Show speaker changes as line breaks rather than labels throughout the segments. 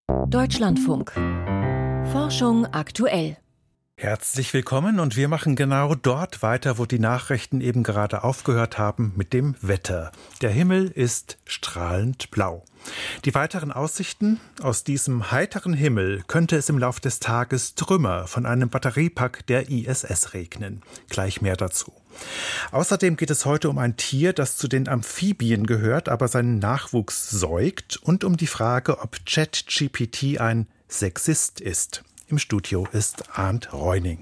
Deutschlandfunk. Forschung aktuell.
Herzlich willkommen und wir machen genau dort weiter, wo die Nachrichten eben gerade aufgehört haben, mit dem Wetter. Der Himmel ist strahlend blau. Die weiteren Aussichten: aus diesem heiteren Himmel könnte es im Lauf des Tages Trümmer von einem Batteriepack der ISS regnen. Gleich mehr dazu. Außerdem geht es heute um ein Tier, das zu den Amphibien gehört, aber seinen Nachwuchs säugt, und um die Frage, ob ChatGPT ein Sexist ist. Im Studio ist Arndt Reuning.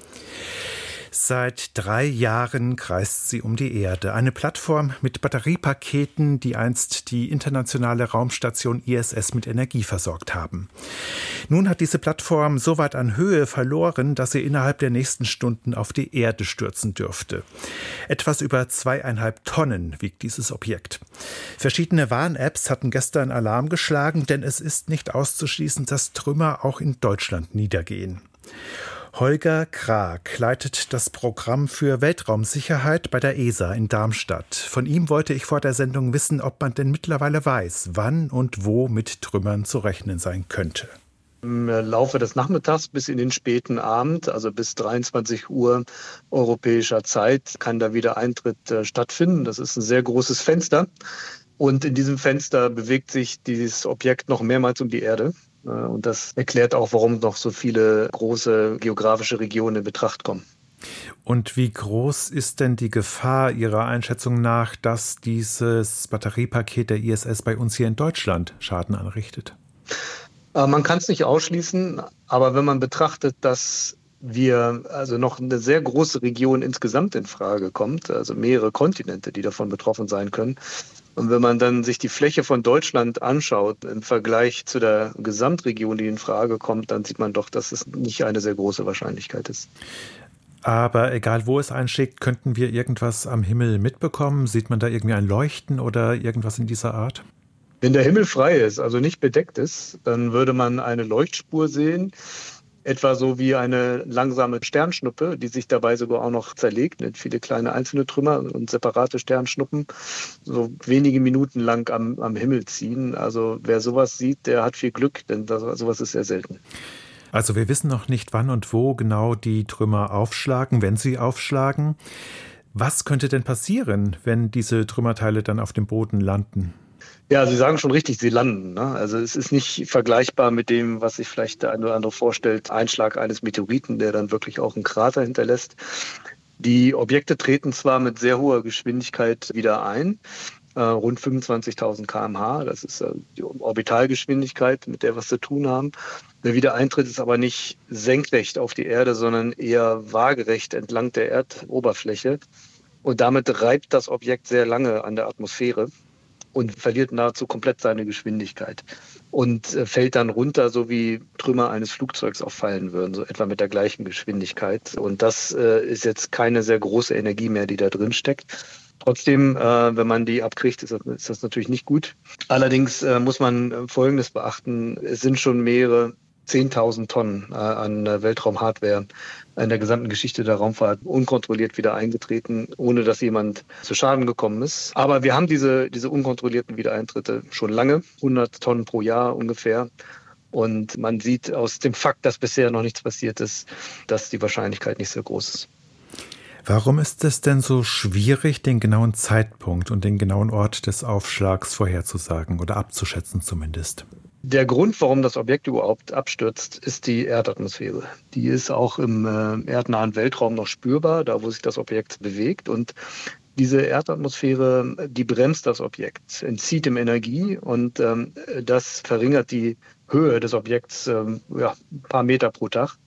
Seit 3 Jahren kreist sie um die Erde. Eine Plattform mit Batteriepaketen, die einst die internationale Raumstation ISS mit Energie versorgt haben. Nun hat diese Plattform so weit an Höhe verloren, dass sie innerhalb der nächsten Stunden auf die Erde stürzen dürfte. Etwas über 2,5 Tonnen wiegt dieses Objekt. Verschiedene Warn-Apps hatten gestern Alarm geschlagen, denn es ist nicht auszuschließen, dass Trümmer auch in Deutschland niedergehen. Holger Krag leitet das Programm für Weltraumsicherheit bei der ESA in Darmstadt. Von ihm wollte ich vor der Sendung wissen, ob man denn mittlerweile weiß, wann und wo mit Trümmern zu rechnen sein könnte.
Im Laufe des Nachmittags bis in den späten Abend, also bis 23 Uhr europäischer Zeit, kann da wieder Eintritt stattfinden. Das ist ein sehr großes Fenster. Und in diesem Fenster bewegt sich dieses Objekt noch mehrmals um die Erde. Und das erklärt auch, warum noch so viele große geografische Regionen in Betracht kommen.
Und wie groß ist denn die Gefahr Ihrer Einschätzung nach, dass dieses Batteriepaket der ISS bei uns hier in Deutschland Schaden anrichtet?
Man kann es nicht ausschließen, aber wenn man betrachtet, dass wir also noch eine sehr große Region insgesamt in Frage kommt, also mehrere Kontinente, die davon betroffen sein können. Und wenn man dann sich die Fläche von Deutschland anschaut im Vergleich zu der Gesamtregion, die in Frage kommt, dann sieht man doch, dass es nicht eine sehr große Wahrscheinlichkeit ist.
Aber egal, wo es einschlägt, könnten wir irgendwas am Himmel mitbekommen? Sieht man da irgendwie ein Leuchten oder irgendwas in dieser Art?
Wenn der Himmel frei ist, also nicht bedeckt ist, dann würde man eine Leuchtspur sehen. Etwa so wie eine langsame Sternschnuppe, die sich dabei sogar auch noch zerlegt, mit viele kleine einzelne Trümmer und separate Sternschnuppen, so wenige Minuten lang am Himmel ziehen. Also wer sowas sieht, der hat viel Glück, denn sowas ist sehr selten.
Also wir wissen noch nicht, wann und wo genau die Trümmer aufschlagen, wenn sie aufschlagen. Was könnte denn passieren, wenn diese Trümmerteile dann auf dem Boden landen?
Ja, Sie sagen schon richtig, sie landen. Ne? Also es ist nicht vergleichbar mit dem, was sich vielleicht der eine oder andere vorstellt, Einschlag eines Meteoriten, der dann wirklich auch einen Krater hinterlässt. Die Objekte treten zwar mit sehr hoher Geschwindigkeit wieder ein, rund 25.000 km/h, das ist die Orbitalgeschwindigkeit, mit der wir es zu tun haben. Der Wiedereintritt ist aber nicht senkrecht auf die Erde, sondern eher waagerecht entlang der Erdoberfläche. Und damit reibt das Objekt sehr lange an der Atmosphäre und verliert nahezu komplett seine Geschwindigkeit und fällt dann runter, so wie Trümmer eines Flugzeugs auffallen würden, so etwa mit der gleichen Geschwindigkeit. Und das ist jetzt keine sehr große Energie mehr, die da drin steckt. Trotzdem, wenn man die abkriegt, ist das natürlich nicht gut. Allerdings muss man Folgendes beachten: Es sind schon mehrere 10.000 Tonnen an Weltraumhardware in der gesamten Geschichte der Raumfahrt unkontrolliert wieder eingetreten, ohne dass jemand zu Schaden gekommen ist. Aber wir haben diese unkontrollierten Wiedereintritte schon lange, 100 Tonnen pro Jahr ungefähr. Und man sieht aus dem Fakt, dass bisher noch nichts passiert ist, dass die Wahrscheinlichkeit nicht so groß ist.
Warum ist es denn so schwierig, den genauen Zeitpunkt und den genauen Ort des Aufschlags vorherzusagen oder abzuschätzen zumindest?
Der Grund, warum das Objekt überhaupt abstürzt, ist die Erdatmosphäre. Die ist auch im erdnahen Weltraum noch spürbar, da wo sich das Objekt bewegt. Und diese Erdatmosphäre, die bremst das Objekt, entzieht ihm Energie und das verringert die Höhe des Objekts ein paar Meter pro Tag.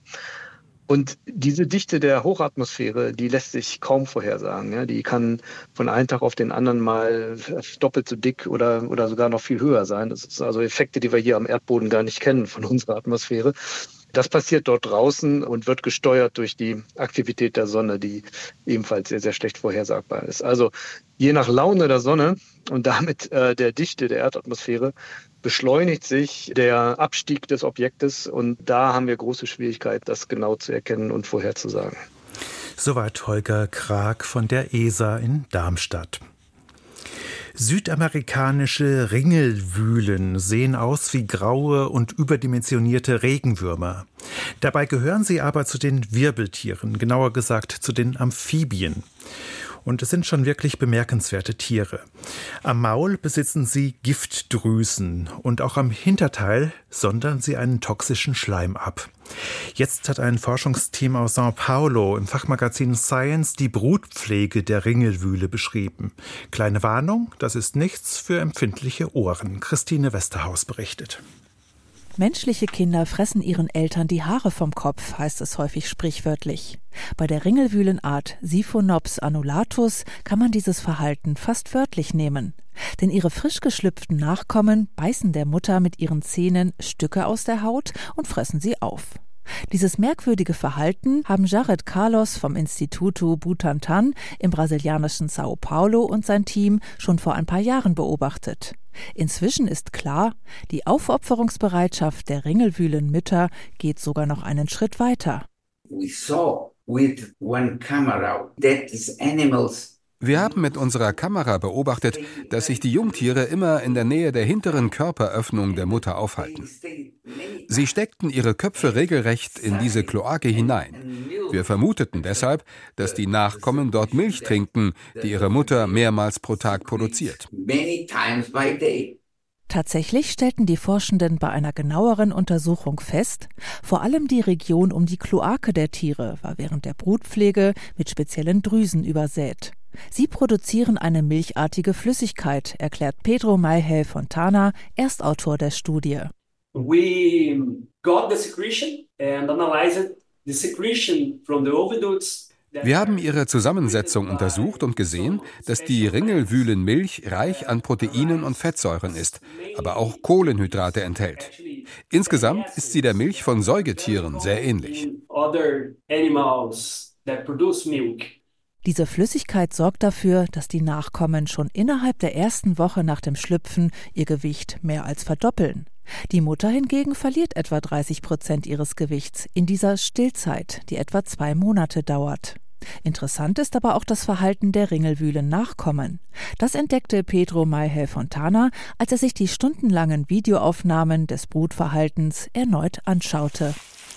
Und diese Dichte der Hochatmosphäre, die lässt sich kaum vorhersagen. Ja? Die kann von einem Tag auf den anderen mal doppelt so dick oder sogar noch viel höher sein. Das sind also Effekte, die wir hier am Erdboden gar nicht kennen von unserer Atmosphäre. Das passiert dort draußen und wird gesteuert durch die Aktivität der Sonne, die ebenfalls sehr, sehr schlecht vorhersagbar ist. Also je nach Laune der Sonne und damit der Dichte der Erdatmosphäre beschleunigt sich der Abstieg des Objektes und da haben wir große Schwierigkeit, das genau zu erkennen und vorherzusagen.
Soweit Holger Krag von der ESA in Darmstadt. Südamerikanische Ringelwühlen sehen aus wie graue und überdimensionierte Regenwürmer. Dabei gehören sie aber zu den Wirbeltieren, genauer gesagt zu den Amphibien. Und es sind schon wirklich bemerkenswerte Tiere. Am Maul besitzen sie Giftdrüsen und auch am Hinterteil sondern sie einen toxischen Schleim ab. Jetzt hat ein Forschungsteam aus São Paulo im Fachmagazin Science die Brutpflege der Ringelwühle beschrieben. Kleine Warnung, das ist nichts für empfindliche Ohren. Christine Westerhaus berichtet.
Menschliche Kinder fressen ihren Eltern die Haare vom Kopf, heißt es häufig sprichwörtlich. Bei der Ringelwühlenart Siphonops annulatus kann man dieses Verhalten fast wörtlich nehmen. Denn ihre frisch geschlüpften Nachkommen beißen der Mutter mit ihren Zähnen Stücke aus der Haut und fressen sie auf. Dieses merkwürdige Verhalten haben Jared Carlos vom Instituto Butantan im brasilianischen São Paulo und sein Team schon vor ein paar Jahren beobachtet. Inzwischen ist klar, die Aufopferungsbereitschaft der Ringelwühlenmütter geht sogar noch einen Schritt weiter.
Wir haben mit unserer Kamera beobachtet, dass sich die Jungtiere immer in der Nähe der hinteren Körperöffnung der Mutter aufhalten. Sie steckten ihre Köpfe regelrecht in diese Kloake hinein. Wir vermuteten deshalb, dass die Nachkommen dort Milch trinken, die ihre Mutter mehrmals pro Tag produziert.
Tatsächlich stellten die Forschenden bei einer genaueren Untersuchung fest, vor allem die Region um die Kloake der Tiere war während der Brutpflege mit speziellen Drüsen übersät. Sie produzieren eine milchartige Flüssigkeit, erklärt Pedro Maihel Fontana, Erstautor der Studie.
We got the secretion and analyzed the secretion from the oviducts.
Wir haben ihre Zusammensetzung untersucht und gesehen, dass die Ringelwühlenmilch reich an Proteinen und Fettsäuren ist, aber auch Kohlenhydrate enthält. Insgesamt ist sie der Milch von Säugetieren sehr ähnlich.
Diese Flüssigkeit sorgt dafür, dass die Nachkommen schon innerhalb der ersten Woche nach dem Schlüpfen ihr Gewicht mehr als verdoppeln. Die Mutter hingegen verliert etwa 30% ihres Gewichts in dieser Stillzeit, die etwa 2 Monate dauert. Interessant ist aber auch das Verhalten der Ringelwühlen-Nachkommen. Das entdeckte Pedro Maihel Fontana, als er sich die stundenlangen Videoaufnahmen des Brutverhaltens erneut anschaute.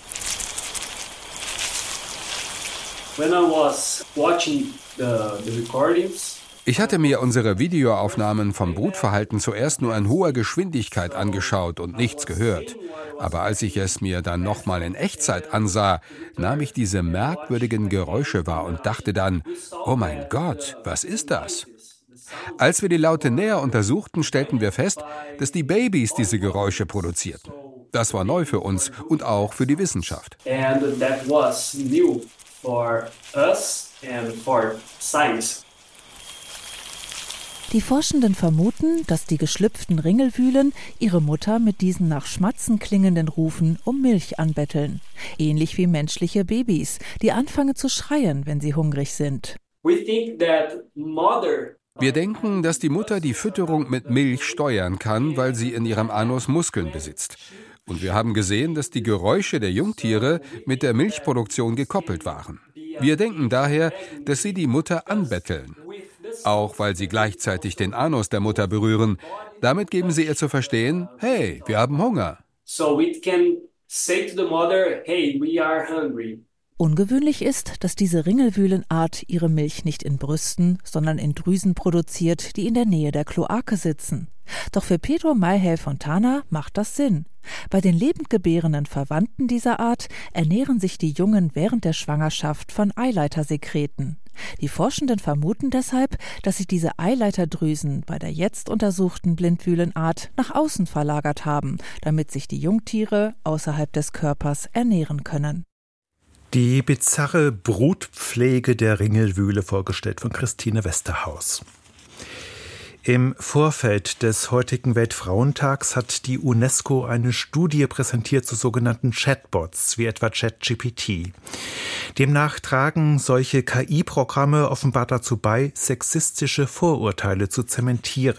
When I was watching the recordings,
ich hatte mir unsere Videoaufnahmen vom Brutverhalten zuerst nur in hoher Geschwindigkeit angeschaut und nichts gehört. Aber als ich es mir dann nochmal in Echtzeit ansah, nahm ich diese merkwürdigen Geräusche wahr und dachte dann, oh mein Gott, was ist das? Als wir die Laute näher untersuchten, stellten wir fest, dass die Babys diese Geräusche produzierten. Das war neu für uns und auch für die Wissenschaft.
And that was new for us and for science.
Die Forschenden vermuten, dass die geschlüpften Ringelwühlen ihre Mutter mit diesen nach Schmatzen klingenden Rufen um Milch anbetteln. Ähnlich wie menschliche Babys, die anfangen zu schreien, wenn sie hungrig sind.
Wir denken, dass die Mutter die Fütterung mit Milch steuern kann, weil sie in ihrem Anus Muskeln besitzt. Und wir haben gesehen, dass die Geräusche der Jungtiere mit der Milchproduktion gekoppelt waren. Wir denken daher, dass sie die Mutter anbetteln. Auch weil sie gleichzeitig den Anus der Mutter berühren. Damit geben sie ihr zu verstehen, hey, wir haben Hunger.
So it can say to the mother, hey, we are hungry.
Ungewöhnlich ist, dass diese Ringelwühlenart ihre Milch nicht in Brüsten, sondern in Drüsen produziert, die in der Nähe der Kloake sitzen. Doch für Pedro Maihel Fontana macht das Sinn. Bei den lebendgebärenden Verwandten dieser Art ernähren sich die Jungen während der Schwangerschaft von Eileitersekreten. Die Forschenden vermuten deshalb, dass sich diese Eileiterdrüsen bei der jetzt untersuchten Blindwühlenart nach außen verlagert haben, damit sich die Jungtiere außerhalb des Körpers ernähren können.
Die bizarre Brutpflege der Ringelwühle, vorgestellt von Christine Westerhaus. Im Vorfeld des heutigen Weltfrauentags hat die UNESCO eine Studie präsentiert zu sogenannten Chatbots, wie etwa ChatGPT. Demnach tragen solche KI-Programme offenbar dazu bei, sexistische Vorurteile zu zementieren.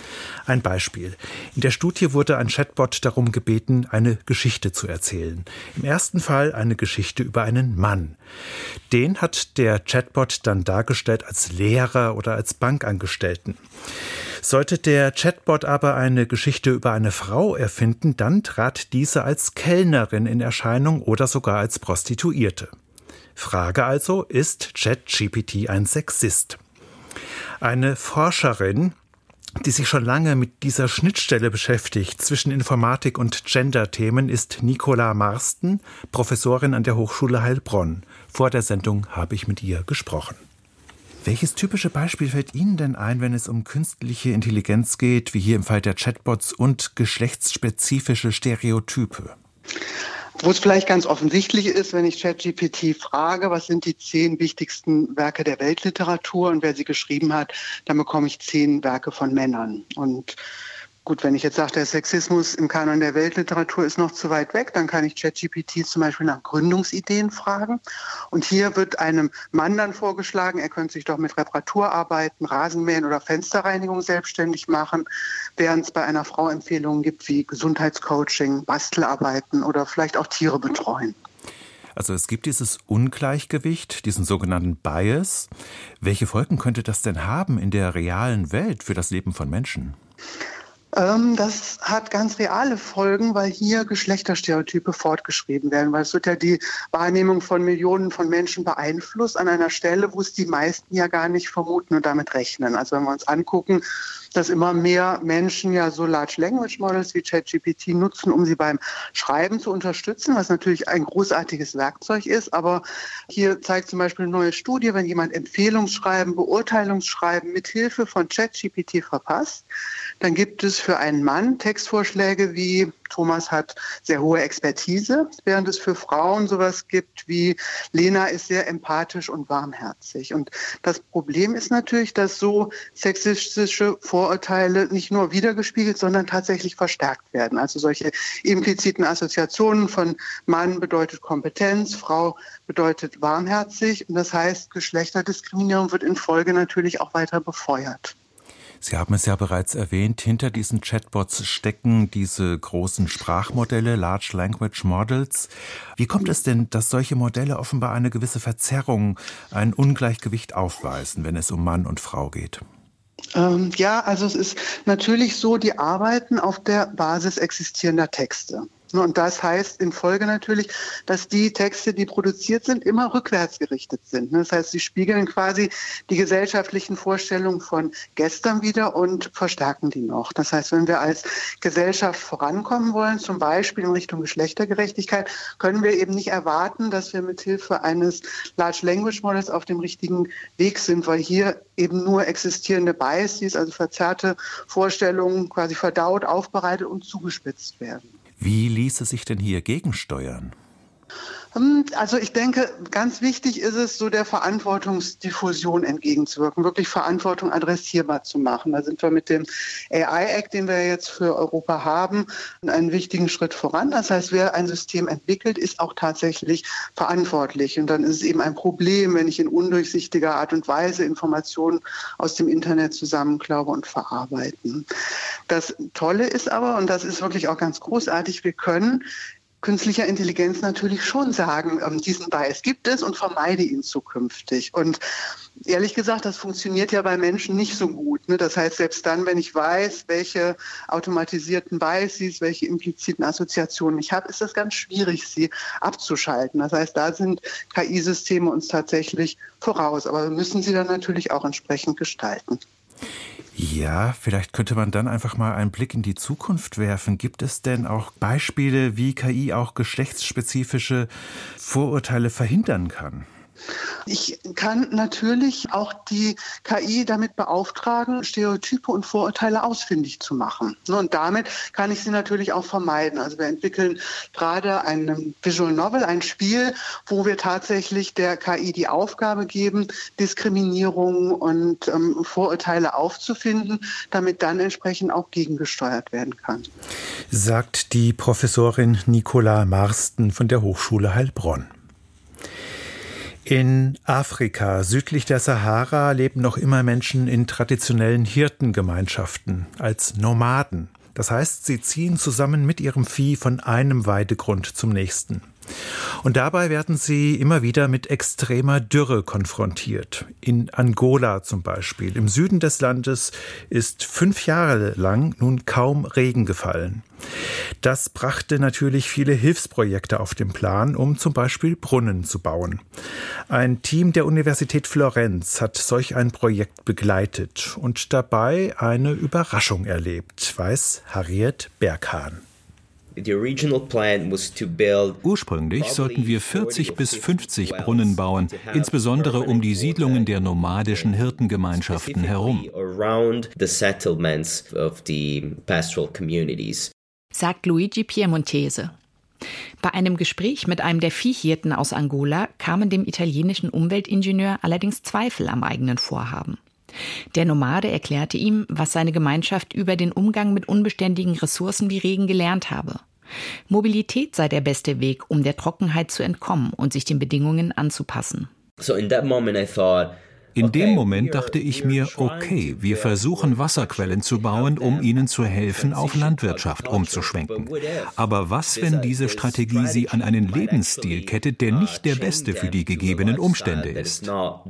Ein Beispiel. In der Studie wurde ein Chatbot darum gebeten, eine Geschichte zu erzählen. Im ersten Fall eine Geschichte über einen Mann. Den hat der Chatbot dann dargestellt als Lehrer oder als Bankangestellten. Sollte der Chatbot aber eine Geschichte über eine Frau erfinden, dann trat diese als Kellnerin in Erscheinung oder sogar als Prostituierte. Frage also, ist ChatGPT ein Sexist? Eine Forscherin, die sich schon lange mit dieser Schnittstelle beschäftigt zwischen Informatik und Gender-Themen, ist Nicola Marsten, Professorin an der Hochschule Heilbronn. Vor der Sendung habe ich mit ihr gesprochen. Welches typische Beispiel fällt Ihnen denn ein, wenn es um künstliche Intelligenz geht, wie hier im Fall der Chatbots, und geschlechtsspezifische Stereotype?
Wo es vielleicht ganz offensichtlich ist, wenn ich ChatGPT frage, was sind die 10 wichtigsten Werke der Weltliteratur und wer sie geschrieben hat, dann bekomme ich 10 Werke von Männern. Und gut, wenn ich jetzt sage, der Sexismus im Kanon der Weltliteratur ist noch zu weit weg, dann kann ich ChatGPT zum Beispiel nach Gründungsideen fragen. Und hier wird einem Mann dann vorgeschlagen, er könnte sich doch mit Reparaturarbeiten, Rasenmähen oder Fensterreinigung selbstständig machen, während es bei einer Frau Empfehlungen gibt wie Gesundheitscoaching, Bastelarbeiten oder vielleicht auch Tiere betreuen.
Also es gibt dieses Ungleichgewicht, diesen sogenannten Bias. Welche Folgen könnte das denn haben in der realen Welt für das Leben von Menschen?
Das hat ganz reale Folgen, weil hier Geschlechterstereotype fortgeschrieben werden, weil es wird ja die Wahrnehmung von Millionen von Menschen beeinflusst an einer Stelle, wo es die meisten ja gar nicht vermuten und damit rechnen. Also wenn wir uns angucken, dass immer mehr Menschen ja so Large Language Models wie ChatGPT nutzen, um sie beim Schreiben zu unterstützen, was natürlich ein großartiges Werkzeug ist. Aber hier zeigt zum Beispiel eine neue Studie, wenn jemand Empfehlungsschreiben, Beurteilungsschreiben mit Hilfe von ChatGPT verpasst, dann gibt es für einen Mann Textvorschläge wie Thomas hat sehr hohe Expertise, während es für Frauen sowas gibt wie Lena ist sehr empathisch und warmherzig. Und das Problem ist natürlich, dass so sexistische Vorurteile nicht nur wiedergespiegelt, sondern tatsächlich verstärkt werden. Also solche impliziten Assoziationen von Mann bedeutet Kompetenz, Frau bedeutet warmherzig. Und das heißt, Geschlechterdiskriminierung wird in Folge natürlich auch weiter befeuert.
Sie haben es ja bereits erwähnt, hinter diesen Chatbots stecken diese großen Sprachmodelle, Large Language Models. Wie kommt es denn, dass solche Modelle offenbar eine gewisse Verzerrung, ein Ungleichgewicht aufweisen, wenn es um Mann und Frau geht?
Ja, also es ist natürlich so, die arbeiten auf der Basis existierender Texte. Und das heißt in Folge natürlich, dass die Texte, die produziert sind, immer rückwärts gerichtet sind. Das heißt, sie spiegeln quasi die gesellschaftlichen Vorstellungen von gestern wider und verstärken die noch. Das heißt, wenn wir als Gesellschaft vorankommen wollen, zum Beispiel in Richtung Geschlechtergerechtigkeit, können wir eben nicht erwarten, dass wir mit Hilfe eines Large Language Models auf dem richtigen Weg sind, weil hier eben nur existierende Biases, also verzerrte Vorstellungen quasi verdaut, aufbereitet und zugespitzt werden.
Wie ließe sich denn hier gegensteuern?
Also ich denke, ganz wichtig ist es, so der Verantwortungsdiffusion entgegenzuwirken, wirklich Verantwortung adressierbar zu machen. Da sind wir mit dem AI-Act, den wir jetzt für Europa haben, einen wichtigen Schritt voran. Das heißt, wer ein System entwickelt, ist auch tatsächlich verantwortlich. Und dann ist es eben ein Problem, wenn ich in undurchsichtiger Art und Weise Informationen aus dem Internet zusammenklaue und verarbeiten. Das Tolle ist aber, und das ist wirklich auch ganz großartig, wir können künstlicher Intelligenz natürlich schon sagen, diesen Bias gibt es und vermeide ihn zukünftig. Und ehrlich gesagt, das funktioniert ja bei Menschen nicht so gut. Das heißt, selbst dann, wenn ich weiß, welche automatisierten Biases, welche impliziten Assoziationen ich habe, ist das ganz schwierig, sie abzuschalten. Das heißt, da sind KI-Systeme uns tatsächlich voraus. Aber wir müssen sie dann natürlich auch entsprechend gestalten.
Ja, vielleicht könnte man dann einfach mal einen Blick in die Zukunft werfen. Gibt es denn auch Beispiele, wie KI auch geschlechtsspezifische Vorurteile verhindern kann?
Ich kann natürlich auch die KI damit beauftragen, Stereotype und Vorurteile ausfindig zu machen. Und damit kann ich sie natürlich auch vermeiden. Also wir entwickeln gerade ein Visual Novel, ein Spiel, wo wir tatsächlich der KI die Aufgabe geben, Diskriminierung und Vorurteile aufzufinden, damit dann entsprechend auch gegengesteuert werden kann.
Sagt die Professorin Nicola Marsten von der Hochschule Heilbronn. In Afrika, südlich der Sahara, leben noch immer Menschen in traditionellen Hirtengemeinschaften als Nomaden. Das heißt, sie ziehen zusammen mit ihrem Vieh von einem Weidegrund zum nächsten. Und dabei werden sie immer wieder mit extremer Dürre konfrontiert. In Angola zum Beispiel, im Süden des Landes, ist 5 Jahre lang nun kaum Regen gefallen. Das brachte natürlich viele Hilfsprojekte auf den Plan, um zum Beispiel Brunnen zu bauen. Ein Team der Universität Florenz hat solch ein Projekt begleitet und dabei eine Überraschung erlebt, weiß Harriet Berghahn.
Ursprünglich sollten wir 40 bis 50 Brunnen bauen, insbesondere um die Siedlungen der nomadischen Hirtengemeinschaften herum.
Sagt Luigi Piemontese. Bei einem Gespräch mit einem der Viehhirten aus Angola kamen dem italienischen Umweltingenieur allerdings Zweifel am eigenen Vorhaben. Der Nomade erklärte ihm, was seine Gemeinschaft über den Umgang mit unbeständigen Ressourcen wie Regen gelernt habe. Mobilität sei der beste Weg, um der Trockenheit zu entkommen und sich den Bedingungen anzupassen.
In dem Moment dachte ich mir, okay, wir versuchen Wasserquellen zu bauen, um ihnen zu helfen, auf Landwirtschaft umzuschwenken. Aber was, wenn diese Strategie sie an einen Lebensstil kettet, der nicht der beste für die gegebenen Umstände ist?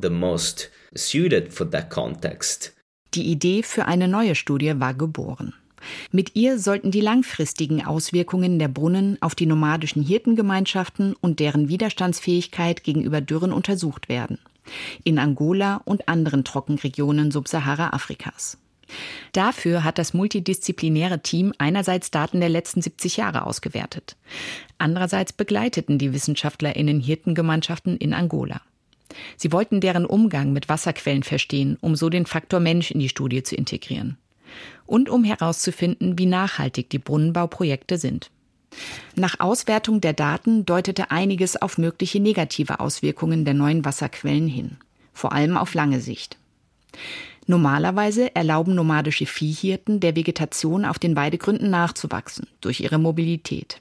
Die Idee für eine neue Studie war geboren. Mit ihr sollten die langfristigen Auswirkungen der Brunnen auf die nomadischen Hirtengemeinschaften und deren Widerstandsfähigkeit gegenüber Dürren untersucht werden. In Angola und anderen Trockenregionen Subsahara-Afrikas. Dafür hat das multidisziplinäre Team einerseits Daten der letzten 70 Jahre ausgewertet. Andererseits begleiteten die WissenschaftlerInnen Hirtengemeinschaften in Angola. Sie wollten deren Umgang mit Wasserquellen verstehen, um so den Faktor Mensch in die Studie zu integrieren. Und um herauszufinden, wie nachhaltig die Brunnenbauprojekte sind. Nach Auswertung der Daten deutete einiges auf mögliche negative Auswirkungen der neuen Wasserquellen hin, vor allem auf lange Sicht. Normalerweise erlauben nomadische Viehhirten der Vegetation auf den Weidegründen nachzuwachsen, durch ihre Mobilität.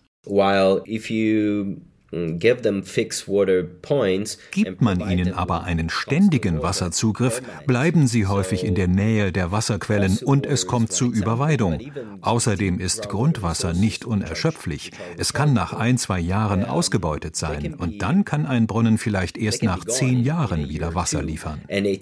Gibt man ihnen aber einen ständigen Wasserzugriff, bleiben sie häufig in der Nähe der Wasserquellen und es kommt zu Überweidung. Außerdem ist Grundwasser nicht unerschöpflich. Es kann nach 1-2 Jahren ausgebeutet sein und dann kann ein Brunnen vielleicht erst nach 10 Jahren wieder Wasser liefern.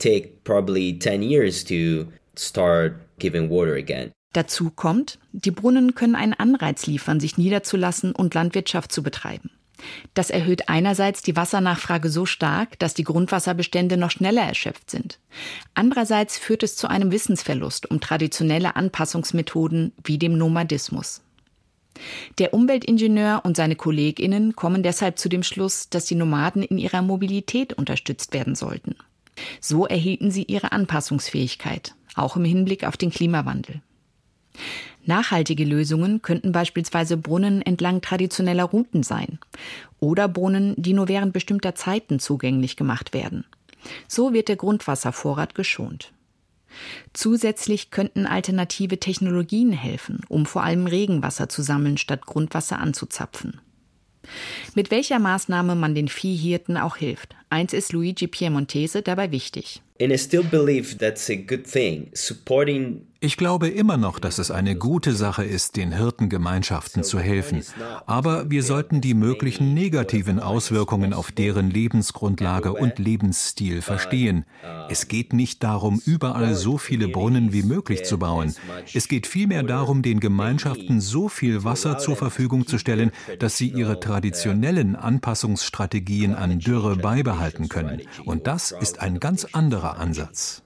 Dazu kommt, die Brunnen können einen Anreiz liefern, sich niederzulassen und Landwirtschaft zu betreiben. Das erhöht einerseits die Wassernachfrage so stark, dass die Grundwasserbestände noch schneller erschöpft sind. Andererseits führt es zu einem Wissensverlust um traditionelle Anpassungsmethoden wie dem Nomadismus. Der Umweltingenieur und seine KollegInnen kommen deshalb zu dem Schluss, dass die Nomaden in ihrer Mobilität unterstützt werden sollten. So erhielten sie ihre Anpassungsfähigkeit, auch im Hinblick auf den Klimawandel. Nachhaltige Lösungen könnten beispielsweise Brunnen entlang traditioneller Routen sein oder Brunnen, die nur während bestimmter Zeiten zugänglich gemacht werden. So wird der Grundwasservorrat geschont. Zusätzlich könnten alternative Technologien helfen, um vor allem Regenwasser zu sammeln, statt Grundwasser anzuzapfen. Mit welcher Maßnahme man den Viehhirten auch hilft, eins ist Luigi Piemontese dabei wichtig.
Ich glaube immer noch, dass es eine gute Sache ist, den Hirtengemeinschaften zu helfen. Aber wir sollten die möglichen negativen Auswirkungen auf deren Lebensgrundlage und Lebensstil verstehen. Es geht nicht darum, überall so viele Brunnen wie möglich zu bauen. Es geht vielmehr darum, den Gemeinschaften so viel Wasser zur Verfügung zu stellen, dass sie ihre traditionellen Anpassungsstrategien an Dürre beibehalten können. Und das ist ein ganz anderer Ansatz.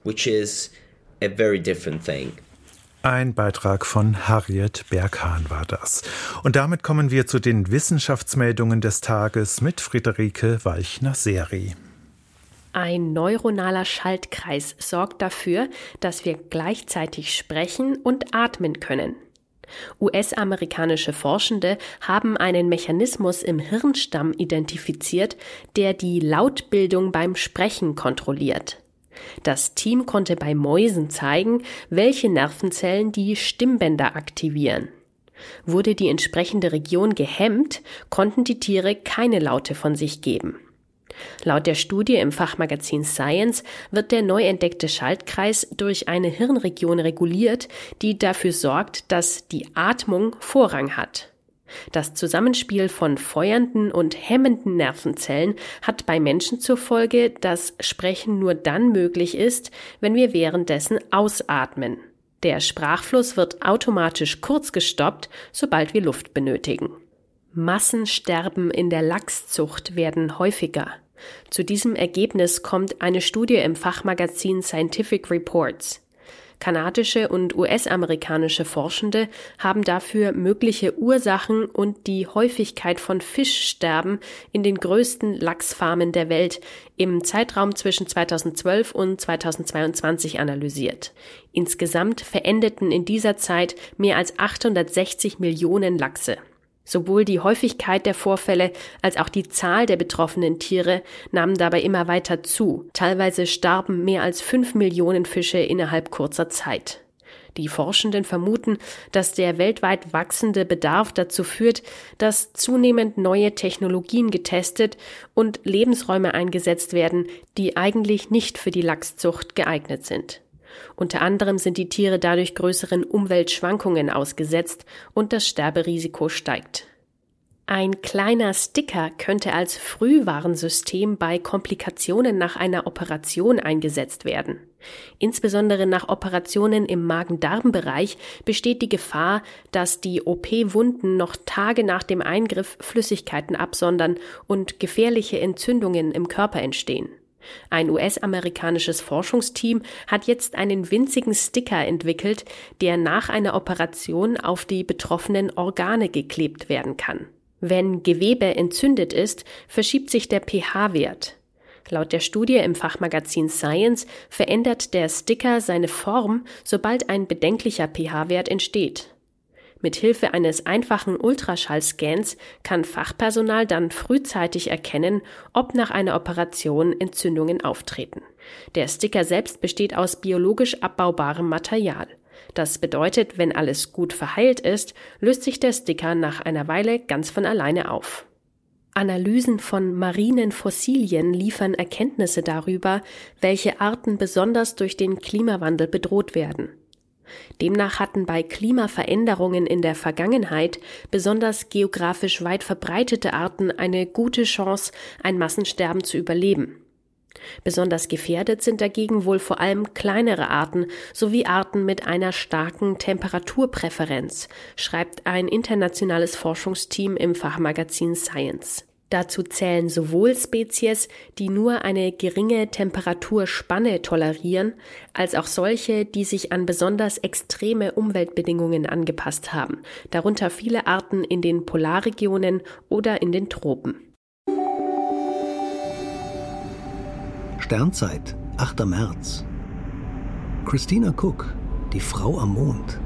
Ein Beitrag von Harriet Berghahn war das. Und damit kommen wir zu den Wissenschaftsmeldungen des Tages mit Friederike Walchner-Seri.
Ein neuronaler Schaltkreis sorgt dafür, dass wir gleichzeitig sprechen und atmen können. US-amerikanische Forschende haben einen Mechanismus im Hirnstamm identifiziert, der die Lautbildung beim Sprechen kontrolliert. Das Team konnte bei Mäusen zeigen, welche Nervenzellen die Stimmbänder aktivieren. Wurde die entsprechende Region gehemmt, konnten die Tiere keine Laute von sich geben. Laut der Studie im Fachmagazin Science wird der neu entdeckte Schaltkreis durch eine Hirnregion reguliert, die dafür sorgt, dass die Atmung Vorrang hat. Das Zusammenspiel von feuernden und hemmenden Nervenzellen hat bei Menschen zur Folge, dass Sprechen nur dann möglich ist, wenn wir währenddessen ausatmen. Der Sprachfluss wird automatisch kurz gestoppt, sobald wir Luft benötigen. Massensterben in der Lachszucht werden häufiger. Zu diesem Ergebnis kommt eine Studie im Fachmagazin Scientific Reports. Kanadische und US-amerikanische Forschende haben dafür mögliche Ursachen und die Häufigkeit von Fischsterben in den größten Lachsfarmen der Welt im Zeitraum zwischen 2012 und 2022 analysiert. Insgesamt verendeten in dieser Zeit mehr als 860 Millionen Lachse. Sowohl die Häufigkeit der Vorfälle als auch die Zahl der betroffenen Tiere nahmen dabei immer weiter zu. Teilweise starben mehr als 5 Millionen Fische innerhalb kurzer Zeit. Die Forschenden vermuten, dass der weltweit wachsende Bedarf dazu führt, dass zunehmend neue Technologien getestet und Lebensräume eingesetzt werden, die eigentlich nicht für die Lachszucht geeignet sind. Unter anderem sind die Tiere dadurch größeren Umweltschwankungen ausgesetzt und das Sterberisiko steigt. Ein kleiner Sticker könnte als Frühwarnsystem bei Komplikationen nach einer Operation eingesetzt werden. Insbesondere nach Operationen im Magen-Darm-Bereich besteht die Gefahr, dass die OP-Wunden noch Tage nach dem Eingriff Flüssigkeiten absondern und gefährliche Entzündungen im Körper entstehen. Ein US-amerikanisches Forschungsteam hat jetzt einen winzigen Sticker entwickelt, der nach einer Operation auf die betroffenen Organe geklebt werden kann. Wenn Gewebe entzündet ist, verschiebt sich der pH-Wert. Laut der Studie im Fachmagazin Science verändert der Sticker seine Form, sobald ein bedenklicher pH-Wert entsteht. Mithilfe eines einfachen Ultraschallscans kann Fachpersonal dann frühzeitig erkennen, ob nach einer Operation Entzündungen auftreten. Der Sticker selbst besteht aus biologisch abbaubarem Material. Das bedeutet, wenn alles gut verheilt ist, löst sich der Sticker nach einer Weile ganz von alleine auf. Analysen von marinen Fossilien liefern Erkenntnisse darüber, welche Arten besonders durch den Klimawandel bedroht werden. Demnach hatten bei Klimaveränderungen in der Vergangenheit besonders geografisch weit verbreitete Arten eine gute Chance, ein Massensterben zu überleben. Besonders gefährdet sind dagegen wohl vor allem kleinere Arten sowie Arten mit einer starken Temperaturpräferenz, schreibt ein internationales Forschungsteam im Fachmagazin Science. Dazu zählen sowohl Spezies, die nur eine geringe Temperaturspanne tolerieren, als auch solche, die sich an besonders extreme Umweltbedingungen angepasst haben, darunter viele Arten in den Polarregionen oder in den Tropen.
Sternzeit, 8. März. Christina Cook, die Frau am Mond.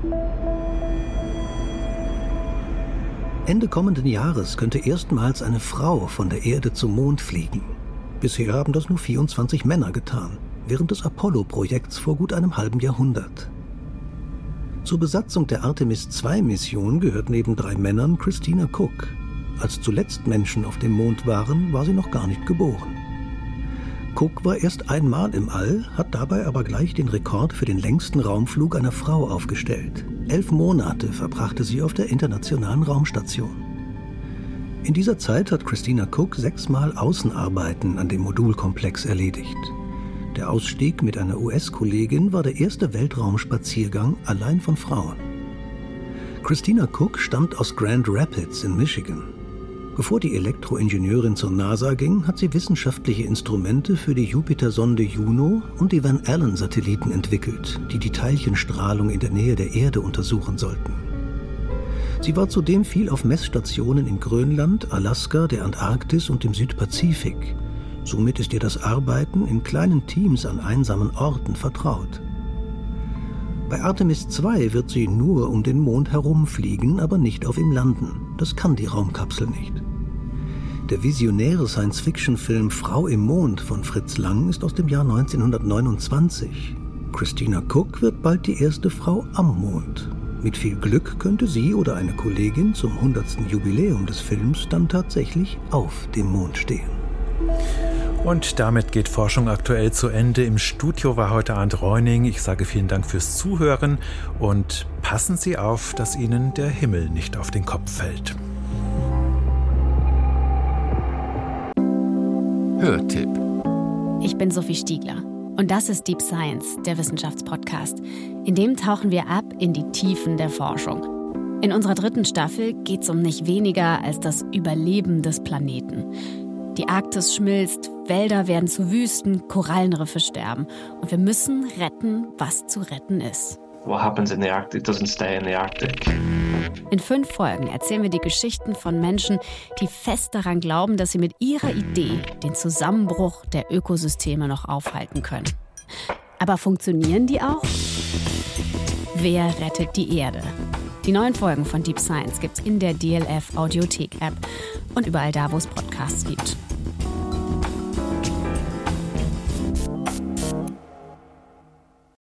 Ende kommenden Jahres könnte erstmals eine Frau von der Erde zum Mond fliegen. Bisher haben das nur 24 Männer getan, während des Apollo-Projekts vor gut einem halben Jahrhundert. Zur Besatzung der Artemis-II-Mission gehört neben 3 Männern Christina Cook. Als zuletzt Menschen auf dem Mond waren, war sie noch gar nicht geboren. Cook war erst einmal im All, hat dabei aber gleich den Rekord für den längsten Raumflug einer Frau aufgestellt. 11 Monate verbrachte sie auf der Internationalen Raumstation. In dieser Zeit hat Christina Cook 6-mal Außenarbeiten an dem Modulkomplex erledigt. Der Ausstieg mit einer US-Kollegin war der erste Weltraumspaziergang allein von Frauen. Christina Cook stammt aus Grand Rapids in Michigan. Bevor die Elektroingenieurin zur NASA ging, hat sie wissenschaftliche Instrumente für die Jupitersonde Juno und die Van Allen-Satelliten entwickelt, die die Teilchenstrahlung in der Nähe der Erde untersuchen sollten. Sie war zudem viel auf Messstationen in Grönland, Alaska, der Antarktis und dem Südpazifik. Somit ist ihr das Arbeiten in kleinen Teams an einsamen Orten vertraut. Bei Artemis II wird sie nur um den Mond herumfliegen, aber nicht auf ihm landen. Das kann die Raumkapsel nicht. Der visionäre Science-Fiction-Film Frau im Mond von Fritz Lang ist aus dem Jahr 1929. Christina Cook wird bald die erste Frau am Mond. Mit viel Glück könnte sie oder eine Kollegin zum 100. Jubiläum des Films dann tatsächlich auf dem Mond stehen.
Und damit geht Forschung aktuell zu Ende. Im Studio war heute Arndt Reuning. Ich sage vielen Dank fürs Zuhören und passen Sie auf, dass Ihnen der Himmel nicht auf den Kopf fällt.
Hörtipp.
Ich bin Sophie Stiegler und das ist Deep Science, der Wissenschaftspodcast. In dem tauchen wir ab in die Tiefen der Forschung. In unserer 3. Staffel geht es um nicht weniger als das Überleben des Planeten. Die Arktis schmilzt, Wälder werden zu Wüsten, Korallenriffe sterben. Und wir müssen retten, was zu retten ist.
What happens in the Arctic doesn't stay in the Arctic.
In 5 Folgen erzählen wir die Geschichten von Menschen, die fest daran glauben, dass sie mit ihrer Idee den Zusammenbruch der Ökosysteme noch aufhalten können. Aber funktionieren die auch? Wer rettet die Erde? Die neuen Folgen von Deep Science gibt's in der DLF Audiothek-App und überall da, wo es Podcasts gibt.